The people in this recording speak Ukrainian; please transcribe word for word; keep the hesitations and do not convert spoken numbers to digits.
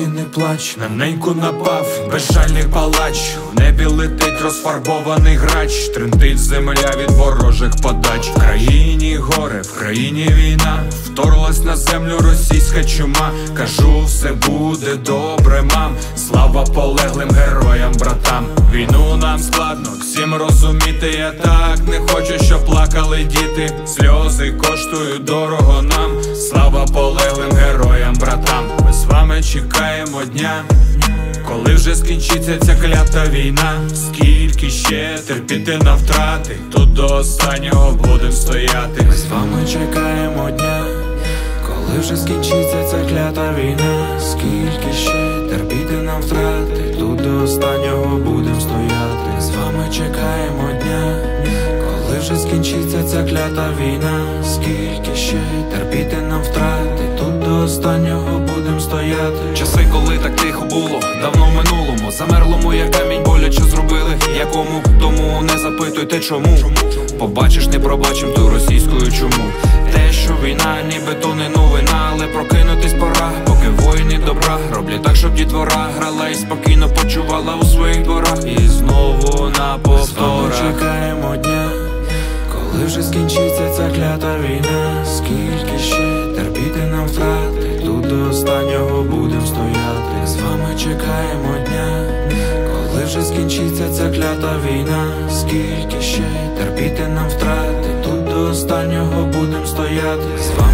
тільки не плач. На неньку напав безжальний палач. В небі летить розфарбований грач. Тремтить земля від ворожих подач. В країні горе, в країні війна. Вторглась на землю російська чума. Кажу, все буде добре, мам. Слава полеглим героям, братам. Війну нам складно всім розуміти. Я так не хочу, щоб плакали діти. Сльози коштують дорого нам. Слава полеглим героям, братам. Ми з вами чекаємо дня, коли вже скінчиться ця клята війна. Скільки ще терпіти на втрати, тут до останнього будем стояти. Ми з вами чекаємо дня, коли вже скінчиться ця клята війна. Скільки ще терпіти нам втрати, тут до останнього будем стояти. Ми з вами чекаємо дня, коли вже скінчиться ця клята війна. Скільки ще терпіти нам втрати, тут до останнього будем стояти. Часи, коли так тихо було, давно в минулому. Замерлому, як камінь, боляче зробили якому. Тому не запитуйте чому. Побачиш, не пробачим ту російською чуму. Те, що війна, ніби то не новина, але прокинутись пора, поки воїни добра роблять так, щоб дітвора грала і спокійно почувала у своїх дворах. І знову на повторах. Ми чекаємо дня, коли вже скінчиться ця клята війна. Скільки ще терпіти нам втрати, тут до останнього будем стояти. З вами чекаємо дня, коли вже скінчиться ця клята війна. Скільки ще терпіти нам втрати, тут до останнього будем стояти.